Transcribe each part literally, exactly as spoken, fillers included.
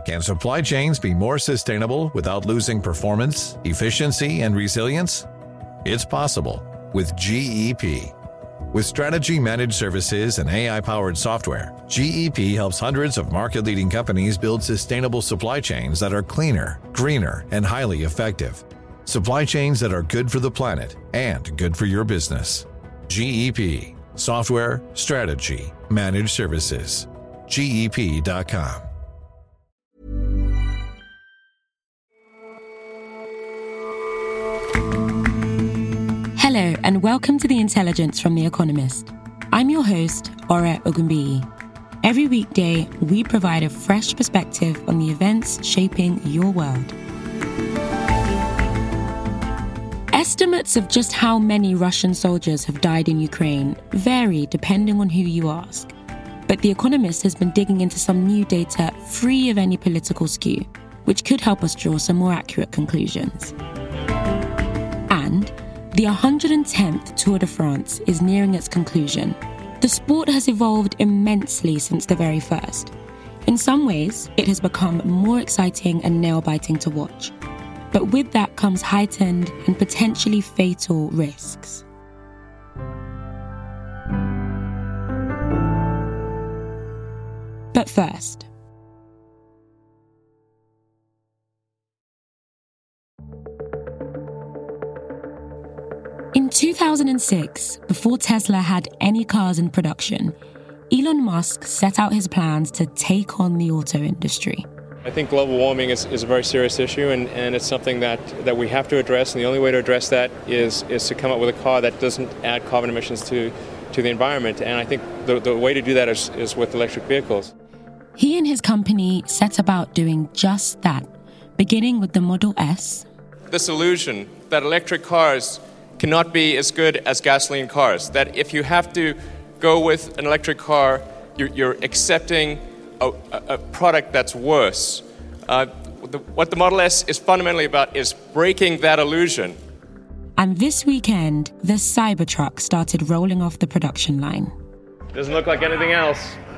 Can supply chains be more sustainable without losing performance, efficiency, and resilience? It's possible with G E P. With strategy managed services and A I-powered software, G E P helps hundreds of market-leading companies build sustainable supply chains that are cleaner, greener, and highly effective. Supply chains that are good for the planet and good for your business. G E P. Software, strategy, managed services. G E P dot com. Hello and welcome to The Intelligence from The Economist. I'm your host, Ore Ogunbiyi. Every weekday, we provide a fresh perspective on the events shaping your world. Estimates of just how many Russian soldiers have died in Ukraine vary depending on who you ask. But The Economist has been digging into some new data free of any political skew, which could help us draw some more accurate conclusions. And the one hundred tenth Tour de France is nearing its conclusion. The sport has evolved immensely since the very first. In some ways, it has become more exciting and nail-biting to watch. But with that comes heightened and potentially fatal risks. But first, in two thousand six, before Tesla had any cars in production, Elon Musk set out his plans to take on the auto industry. I think global warming is, is a very serious issue, and, and it's something that, that we have to address, and the only way to address that is, is to come up with a car that doesn't add carbon emissions to, to the environment, and I think the, the way to do that is, is with electric vehicles. He and his company set about doing just that, beginning with the Model S. This illusion that electric cars cannot be as good as gasoline cars, that if you have to go with an electric car, you're, you're accepting a, a, a product that's worse. Uh, the, what the Model S is fundamentally about is breaking that illusion. And this weekend, the Cybertruck started rolling off the production line. Doesn't look like anything else.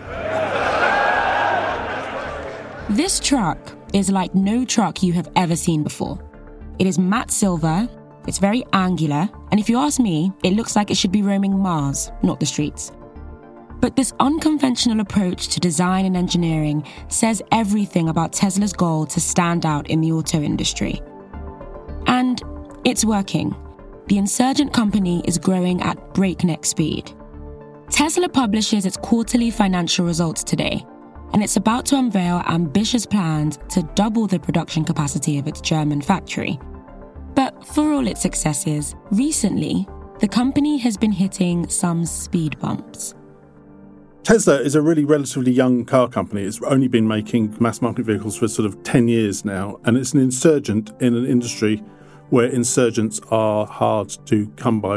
This truck is like no truck you have ever seen before. It is matte silver, it's very angular, and if you ask me, it looks like it should be roaming Mars, not the streets. But this unconventional approach to design and engineering says everything about Tesla's goal to stand out in the auto industry. And it's working. The insurgent company is growing at breakneck speed. Tesla publishes its quarterly financial results today, and it's about to unveil ambitious plans to double the production capacity of its German factory. But for all its successes, recently, the company has been hitting some speed bumps. Tesla is a really relatively young car company. It's only been making mass-market vehicles for sort of ten years now, and it's an insurgent in an industry where insurgents are hard to come by.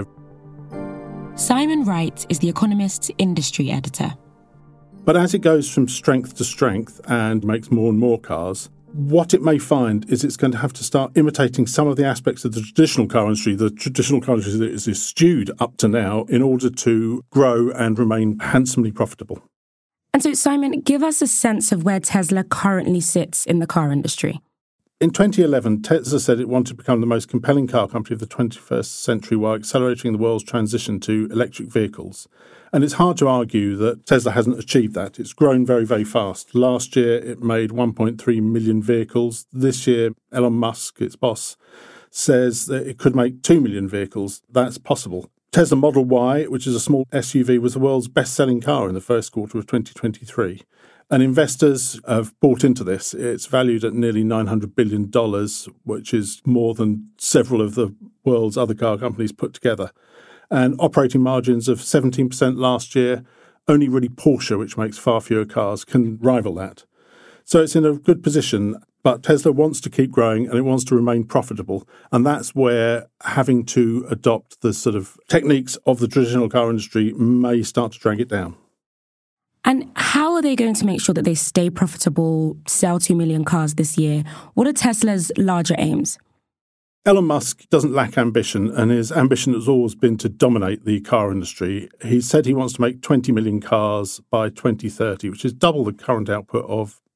Simon Wright is The Economist's industry editor. But as it goes from strength to strength and makes more and more cars, what it may find is it's going to have to start imitating some of the aspects of the traditional car industry, the traditional car industry that is eschewed up to now, in order to grow and remain handsomely profitable. And so, Simon, give us a sense of where Tesla currently sits in the car industry. In twenty eleven, Tesla said it wanted to become the most compelling car company of the twenty-first century while accelerating the world's transition to electric vehicles. And it's hard to argue that Tesla hasn't achieved that. It's grown very, very fast. Last year, it made one point three million vehicles. This year, Elon Musk, its boss, says that it could make two million vehicles. That's possible. Tesla Model Y, which is a small S U V, was the world's best-selling car in the first quarter of twenty twenty-three. And investors have bought into this. It's valued at nearly nine hundred billion dollars, which is more than several of the world's other car companies put together. And operating margins of seventeen percent last year. Only really Porsche, which makes far fewer cars, can rival that. So it's in a good position, but Tesla wants to keep growing and it wants to remain profitable. And that's where having to adopt the sort of techniques of the traditional car industry may start to drag it down. And how are they going to make sure that they stay profitable, sell two million cars this year? What are Tesla's larger aims? Elon Musk doesn't lack ambition, and his ambition has always been to dominate the car industry. He said he wants to make twenty million cars by twenty thirty, which is double the current output of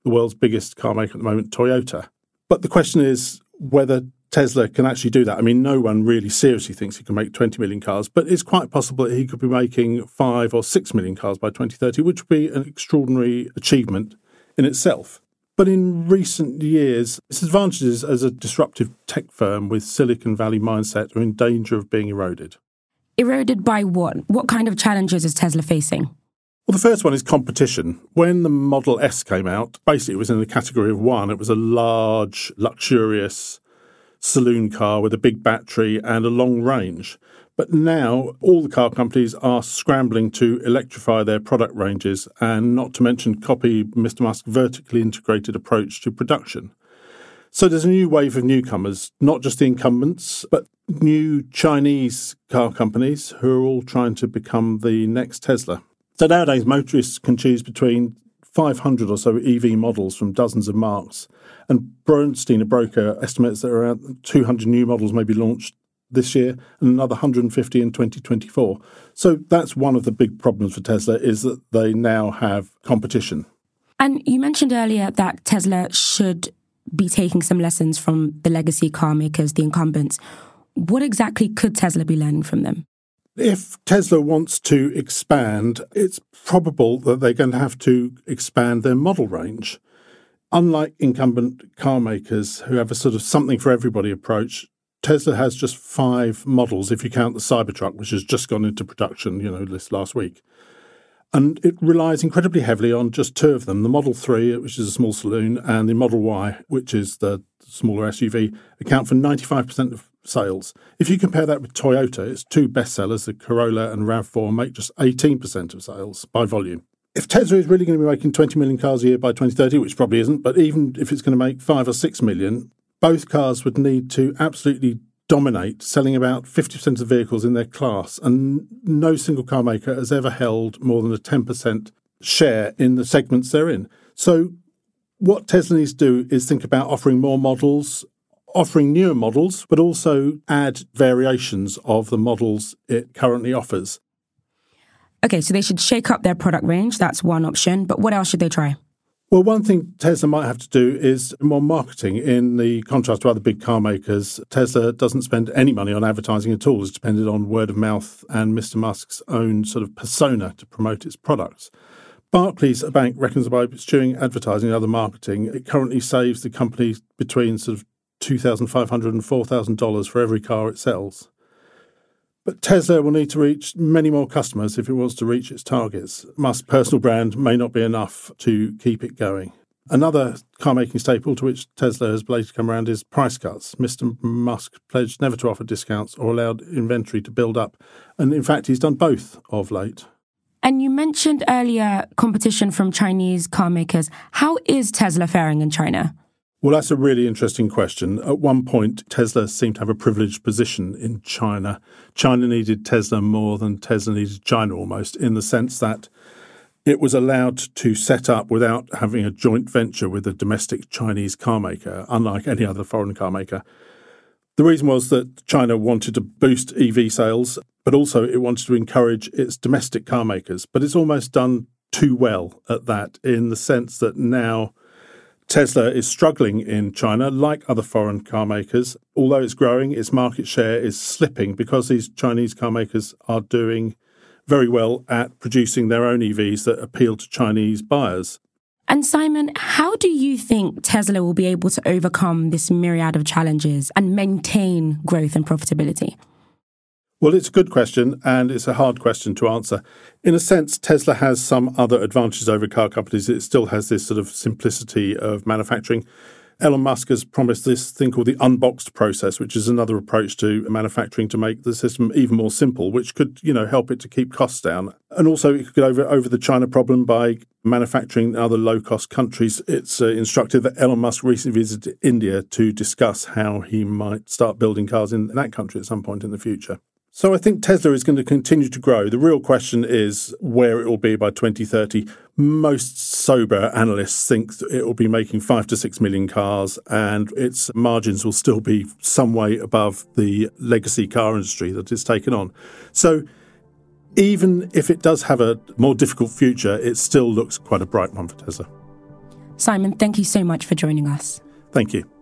the world's biggest car maker at the moment, Toyota. But the question is whether Tesla can actually do that. I mean, no one really seriously thinks he can make twenty million cars, but it's quite possible that he could be making five or six million cars by twenty thirty, which would be an extraordinary achievement in itself. But in recent years, its advantages as a disruptive tech firm with Silicon Valley mindset are in danger of being eroded. Eroded by what? What kind of challenges is Tesla facing? Well, the first one is competition. When the Model S came out, basically it was in the category of one. It was a large, luxurious saloon car with a big battery and a long range. But now all the car companies are scrambling to electrify their product ranges and not to mention copy Mister Musk's vertically integrated approach to production. So there's a new wave of newcomers, not just the incumbents, but new Chinese car companies who are all trying to become the next Tesla. So nowadays motorists can choose between five hundred or so E V models from dozens of marques. And Bernstein, a broker, estimates that around two hundred new models may be launched this year and another one hundred fifty in twenty twenty-four. So that's one of the big problems for Tesla, is that they now have competition. And you mentioned earlier that Tesla should be taking some lessons from the legacy car makers, the incumbents. What exactly could Tesla be learning from them? If Tesla wants to expand, it's probable that they're going to have to expand their model range. Unlike incumbent car makers who have a sort of something for everybody approach, Tesla has just five models, if you count the Cybertruck, which has just gone into production, you know, this last week. And it relies incredibly heavily on just two of them, the Model three, which is a small saloon, and the Model Y, which is the smaller S U V, account for ninety-five percent of sales. If you compare that with Toyota, its two bestsellers, the Corolla and RAV four, make just eighteen percent of sales by volume. If Tesla is really going to be making twenty million cars a year by twenty thirty, which probably isn't, but even if it's going to make five or six million, both cars would need to absolutely dominate, selling about fifty percent of the vehicles in their class. And no single car maker has ever held more than a ten percent share in the segments they're in. So what Tesla needs to do is think about offering more models, offering newer models, but also add variations of the models it currently offers. Okay, so they should shake up their product range. That's one option. But what else should they try? Well, one thing Tesla might have to do is more marketing. In the contrast to other big car makers, Tesla doesn't spend any money on advertising at all. It's dependent on word of mouth and Mister Musk's own sort of persona to promote its products. Barclays, a bank, reckons by pursuing advertising and other marketing, it currently saves the company between sort of two thousand five hundred dollars and four thousand dollars for every car it sells. But Tesla will need to reach many more customers if it wants to reach its targets. Musk's personal brand may not be enough to keep it going. Another car-making staple to which Tesla has blatantly come around is price cuts. Mister Musk pledged never to offer discounts or allowed inventory to build up. And in fact, he's done both of late. And you mentioned earlier competition from Chinese car makers. How is Tesla faring in China? Well, that's a really interesting question. At one point, Tesla seemed to have a privileged position in China. China needed Tesla more than Tesla needed China almost, in the sense that it was allowed to set up without having a joint venture with a domestic Chinese car maker, unlike any other foreign car maker. The reason was that China wanted to boost E V sales, but also it wanted to encourage its domestic car makers. But it's almost done too well at that, in the sense that now Tesla is struggling in China, like other foreign car makers. Although it's growing, its market share is slipping because these Chinese car makers are doing very well at producing their own E Vs that appeal to Chinese buyers. And Simon, how do you think Tesla will be able to overcome this myriad of challenges and maintain growth and profitability? Well, it's a good question, and it's a hard question to answer. In a sense, Tesla has some other advantages over car companies. It still has this sort of simplicity of manufacturing. Elon Musk has promised this thing called the unboxed process, which is another approach to manufacturing to make the system even more simple, which could, you know, help it to keep costs down. And also it could get over, over the China problem by manufacturing in other low-cost countries. It's uh, instructive that Elon Musk recently visited India to discuss how he might start building cars in that country at some point in the future. So I think Tesla is going to continue to grow. The real question is where it will be by twenty thirty. Most sober analysts think that it will be making five to six million cars, and its margins will still be some way above the legacy car industry that it's taken on. So even if it does have a more difficult future, it still looks quite a bright one for Tesla. Simon, thank you so much for joining us. Thank you.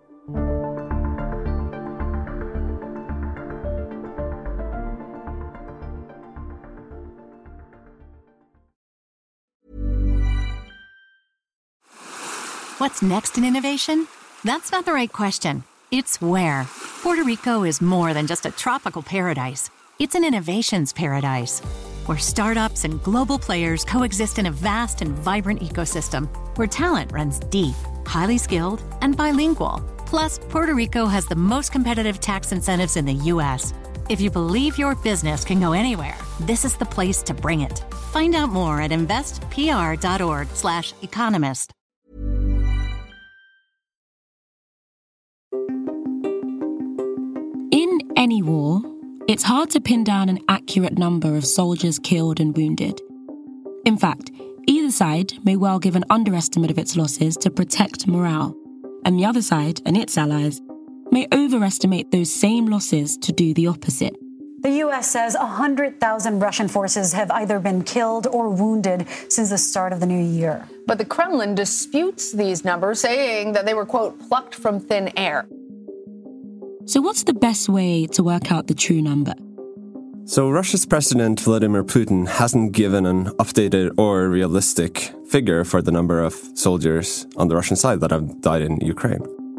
What's next in innovation? That's not the right question. It's where. Puerto Rico is more than just a tropical paradise. It's an innovations paradise, where startups and global players coexist in a vast and vibrant ecosystem, where talent runs deep, highly skilled, and bilingual. Plus, Puerto Rico has the most competitive tax incentives in the U S. If you believe your business can go anywhere, this is the place to bring it. Find out more at investpr.org slash economist. In any war, it's hard to pin down an accurate number of soldiers killed and wounded. In fact, either side may well give an underestimate of its losses to protect morale, and the other side and its allies may overestimate those same losses to do the opposite. The U S says one hundred thousand Russian forces have either been killed or wounded since the start of the new year. But the Kremlin disputes these numbers, saying that they were, quote, plucked from thin air. So what's the best way to work out the true number? So Russia's President Vladimir Putin hasn't given an updated or realistic figure for the number of soldiers on the Russian side that have died in Ukraine.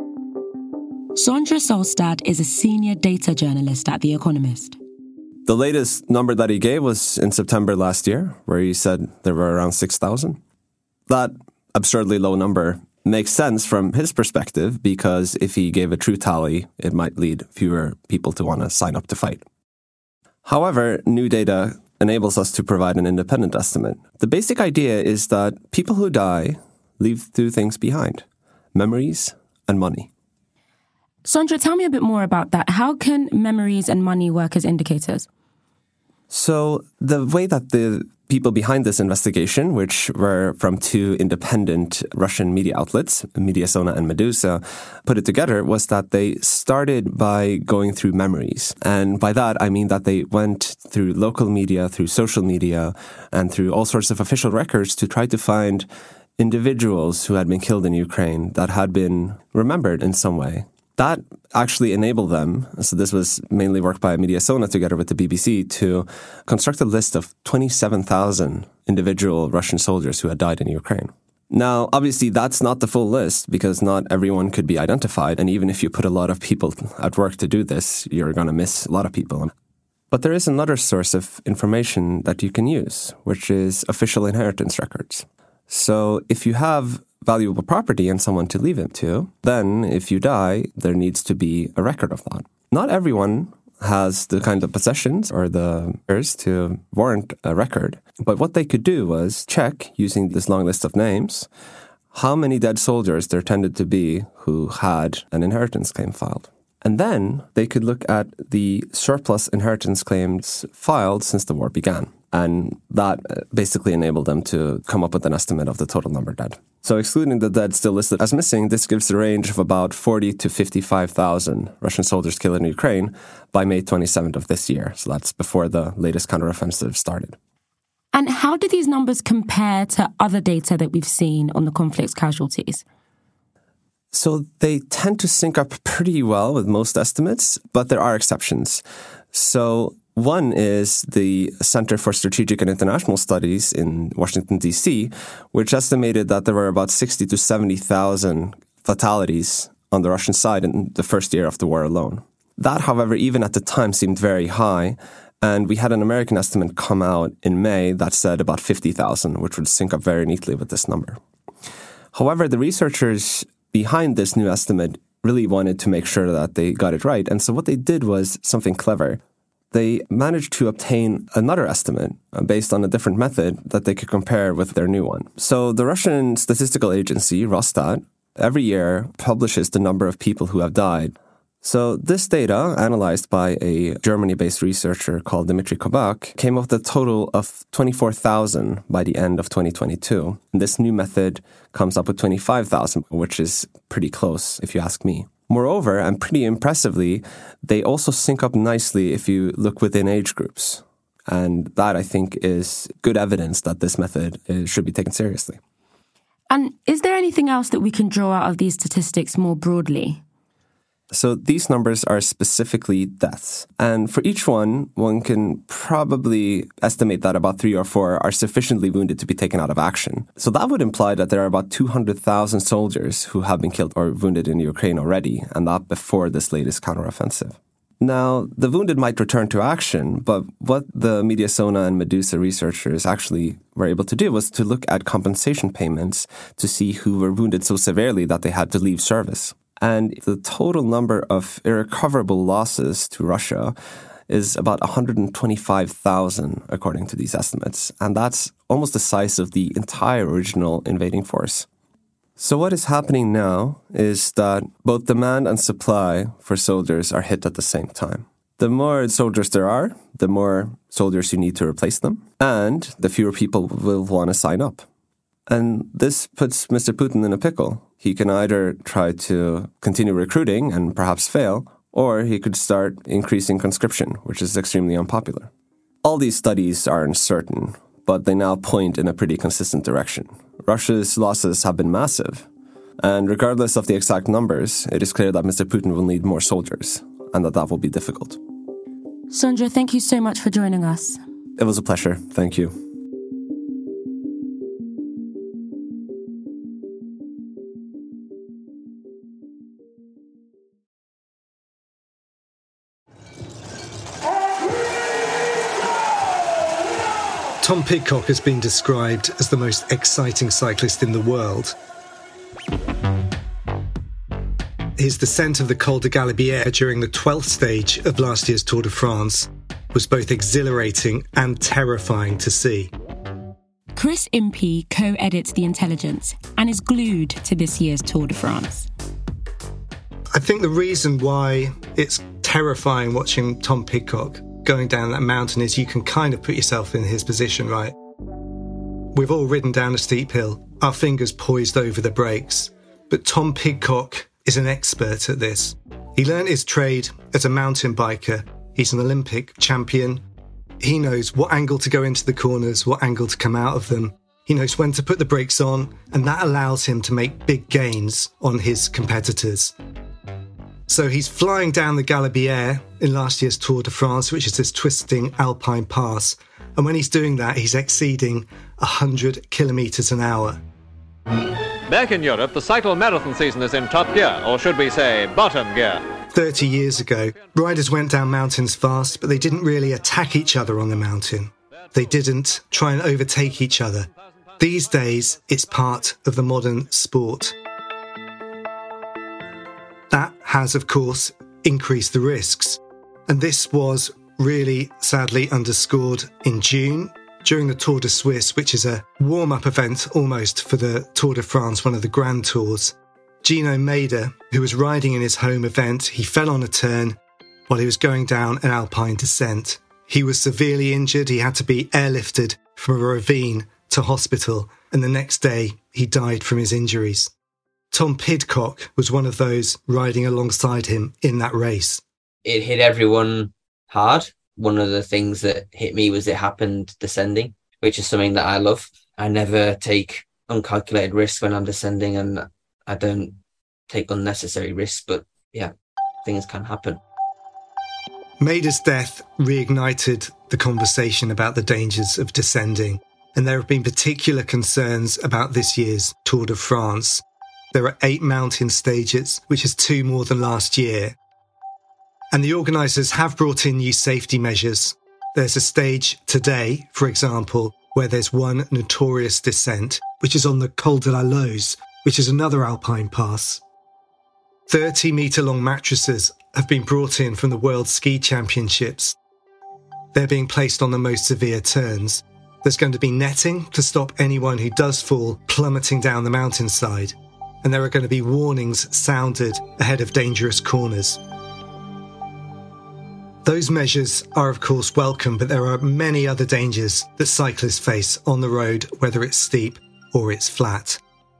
Sondre Solstad is a senior data journalist at The Economist. The latest number that he gave was in September last year, where he said there were around six thousand. That absurdly low number makes sense from his perspective, because if he gave a true tally, it might lead fewer people to want to sign up to fight. However, new data enables us to provide an independent estimate. The basic idea is that people who die leave two things behind: memories and money. Sondre, tell me a bit more about that. How can memories and money work as indicators? So the way that the people behind this investigation, which were from two independent Russian media outlets, Mediazona and Meduza, put it together was that they started by going through memories. And by that, I mean that they went through local media, through social media, and through all sorts of official records to try to find individuals who had been killed in Ukraine that had been remembered in some way. That actually enabled them, so this was mainly work by Mediazona together with the B B C, to construct a list of twenty-seven thousand individual Russian soldiers who had died in Ukraine. Now, obviously, that's not the full list, because not everyone could be identified, and even if you put a lot of people at work to do this, you're going to miss a lot of people. But there is another source of information that you can use, which is official inheritance records. So if you have valuable property and someone to leave it to, then if you die, there needs to be a record of that. Not everyone has the kind of possessions or the heirs to warrant a record. But what they could do was check, using this long list of names, how many dead soldiers there tended to be who had an inheritance claim filed. And then they could look at the surplus inheritance claims filed since the war began. And that basically enabled them to come up with an estimate of the total number dead. So excluding the dead still listed as missing, this gives a range of about forty to fifty-five thousand Russian soldiers killed in Ukraine by May twenty-seventh of this year. So that's before the latest counteroffensive started. And how do these numbers compare to other data that we've seen on the conflict's casualties? So they tend to sync up pretty well with most estimates, but there are exceptions. So one is the Center for Strategic and International Studies in Washington, D C, which estimated that there were about sixty to seventy thousand fatalities on the Russian side in the first year of the war alone. That, however, even at the time seemed very high, and we had an American estimate come out in May that said about fifty thousand, which would sync up very neatly with this number. However, the researchers behind this new estimate really wanted to make sure that they got it right, and so what they did was something clever. They managed to obtain another estimate based on a different method that they could compare with their new one. So the Russian statistical agency, Rosstat, every year publishes the number of people who have died. So this data, analyzed by a Germany-based researcher called Dmitry Kobak, came up with a total of twenty-four thousand by the end of twenty twenty-two. And this new method comes up with twenty-five thousand, which is pretty close, if you ask me. Moreover, and pretty impressively, they also sync up nicely if you look within age groups. And that, I think, is good evidence that this method is, should be taken seriously. And is there anything else that we can draw out of these statistics more broadly? So these numbers are specifically deaths. And for each one, one can probably estimate that about three or four are sufficiently wounded to be taken out of action. So that would imply that there are about two hundred thousand soldiers who have been killed or wounded in Ukraine already, and that before this latest counteroffensive. Now, the wounded might return to action, but what the Mediasona and Medusa researchers actually were able to do was to look at compensation payments to see who were wounded so severely that they had to leave service. And the total number of irrecoverable losses to Russia is about one hundred twenty-five thousand, according to these estimates. And that's almost the size of the entire original invading force. So what is happening now is that both demand and supply for soldiers are hit at the same time. The more soldiers there are, the more soldiers you need to replace them, and the fewer people will want to sign up. And this puts Mister Putin in a pickle. He can either try to continue recruiting and perhaps fail, or he could start increasing conscription, which is extremely unpopular. All these studies are uncertain, but they now point in a pretty consistent direction. Russia's losses have been massive, and regardless of the exact numbers, it is clear that Mister Putin will need more soldiers, and that that will be difficult. Sondre, thank you so much for joining us. It was a pleasure. Thank you. Tom Pidcock has been described as the most exciting cyclist in the world. His descent of the Col de Galibier during the twelfth stage of last year's Tour de France was both exhilarating and terrifying to see. Chris Impey co-edits The Intelligence and is glued to this year's Tour de France. I think the reason why it's terrifying watching Tom Pidcock going down that mountain is you can kind of put yourself in his position, right? We've all ridden down a steep hill, our fingers poised over the brakes. But Tom Pidcock is an expert at this. He learnt his trade as a mountain biker. He's an Olympic champion. He knows what angle to go into the corners, what angle to come out of them. He knows when to put the brakes on, and that allows him to make big gains on his competitors. So he's flying down the Galibier in last year's Tour de France, which is this twisting alpine pass. And when he's doing that, he's exceeding one hundred kilometres an hour. Back in Europe, the cycle marathon season is in top gear, or should we say bottom gear. thirty years ago, riders went down mountains fast, but they didn't really attack each other on the mountain. They didn't try and overtake each other. These days, it's part of the modern sport. That has, of course, increased the risks. And this was really sadly underscored in June during the Tour de Suisse, which is a warm-up event almost for the Tour de France, one of the Grand Tours. Gino Mader, who was riding in his home event, he fell on a turn while he was going down an alpine descent. He was severely injured. He had to be airlifted from a ravine to hospital, and the next day he died from his injuries. Tom Pidcock was one of those riding alongside him in that race. It hit everyone hard. One of the things that hit me was it happened descending, which is something that I love. I never take uncalculated risks when I'm descending, and I don't take unnecessary risks, but yeah, things can happen. Mader's death reignited the conversation about the dangers of descending, and there have been particular concerns about this year's Tour de France. There are eight mountain stages, which is two more than last year. And the organisers have brought in new safety measures. There's a stage today, for example, where there's one notorious descent, which is on the Col de la Loze, which is another alpine pass. thirty metre long mattresses have been brought in from the World Ski Championships. They're being placed on the most severe turns. There's going to be netting to stop anyone who does fall plummeting down the mountainside. And there are going to be warnings sounded ahead of dangerous corners. Those measures are, of course, welcome, but there are many other dangers that cyclists face on the road, whether it's steep or it's flat.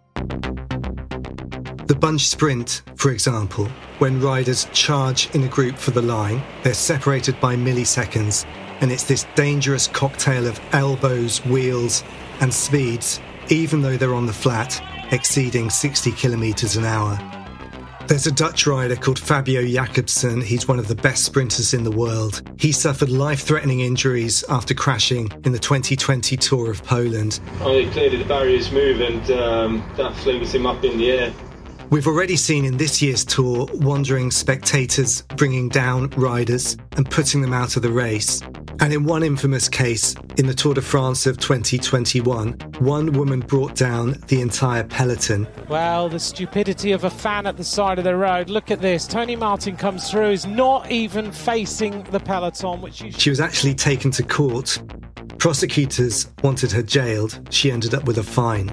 The bunch sprint, for example, when riders charge in a group for the line, they're separated by milliseconds, and it's this dangerous cocktail of elbows, wheels, and speeds, even though they're on the flat, exceeding sixty kilometres an hour. There's a Dutch rider called Fabio Jakobsen. He's one of the best sprinters in the world. He suffered life-threatening injuries after crashing in the twenty twenty Tour of Poland. Oh, clearly the barriers move and um, that flings him up in the air. We've already seen in this year's Tour wandering spectators bringing down riders and putting them out of the race. And in one infamous case, in the Tour de France of twenty twenty-one, one woman brought down the entire peloton. Well, the stupidity of a fan at the side of the road. Look at this. Tony Martin comes through, is not even facing the peloton, which you... She was actually taken to court. Prosecutors wanted her jailed. She ended up with a fine.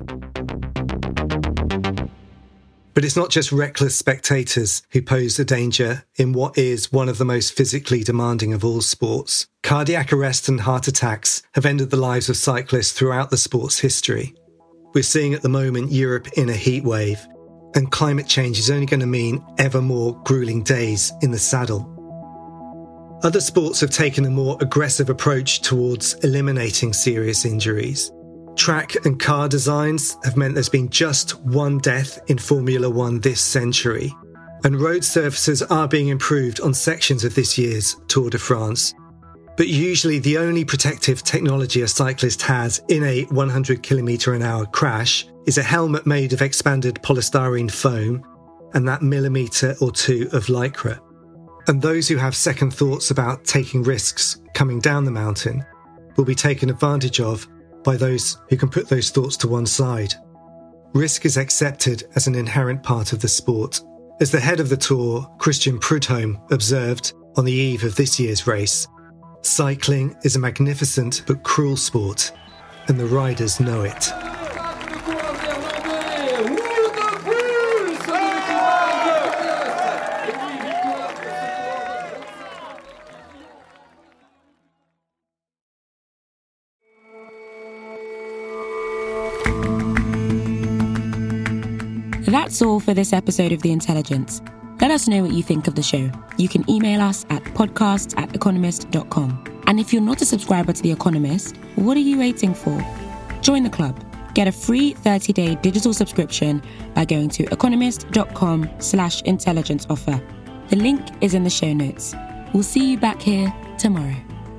But it's not just reckless spectators who pose a danger in what is one of the most physically demanding of all sports. Cardiac arrest and heart attacks have ended the lives of cyclists throughout the sport's history. We're seeing at the moment Europe in a heat wave, and climate change is only going to mean ever more grueling days in the saddle. Other sports have taken a more aggressive approach towards eliminating serious injuries. Track and car designs have meant there's been just one death in Formula One this century, and road surfaces are being improved on sections of this year's Tour de France. But usually the only protective technology a cyclist has in a one hundred kilometre an hour crash is a helmet made of expanded polystyrene foam and that millimetre or two of lycra. And those who have second thoughts about taking risks coming down the mountain will be taken advantage of by those who can put those thoughts to one side. Risk is accepted as an inherent part of the sport. As the head of the Tour, Christian Prudhomme, observed on the eve of this year's race, cycling is a magnificent but cruel sport, and the riders know it. That's all for this episode of The Intelligence. Let us know what you think of the show. You can email us at podcasts at economist dot com. And if you're not a subscriber to The Economist, what are you waiting for? Join the club. Get a free thirty-day digital subscription by going to economist.com slash intelligence offer. The link is in the show notes. We'll see you back here tomorrow.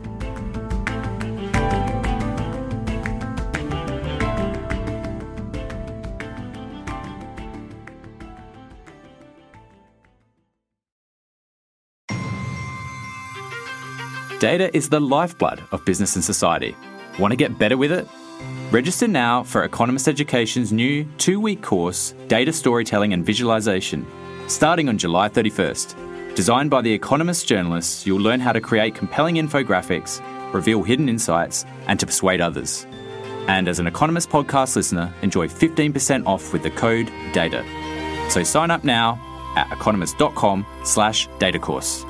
Data is the lifeblood of business and society. Want to get better with it? Register now for Economist Education's new two-week course, Data Storytelling and Visualization, starting on July thirty-first. Designed by The Economist journalists, you'll learn how to create compelling infographics, reveal hidden insights, and to persuade others. And as an Economist podcast listener, enjoy fifteen percent off with the code DATA. So sign up now at economist.com slash data course.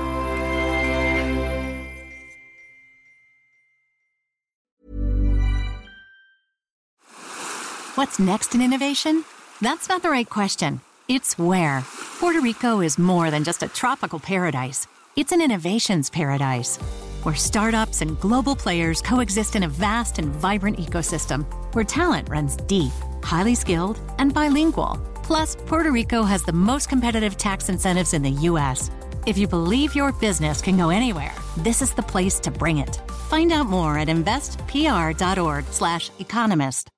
What's next in innovation? That's not the right question. It's where. Puerto Rico is more than just a tropical paradise. It's an innovations paradise, where startups and global players coexist in a vast and vibrant ecosystem, where talent runs deep, highly skilled, and bilingual. Plus, Puerto Rico has the most competitive tax incentives in the U S. If you believe your business can go anywhere, this is the place to bring it. Find out more at investpr.org slash economist.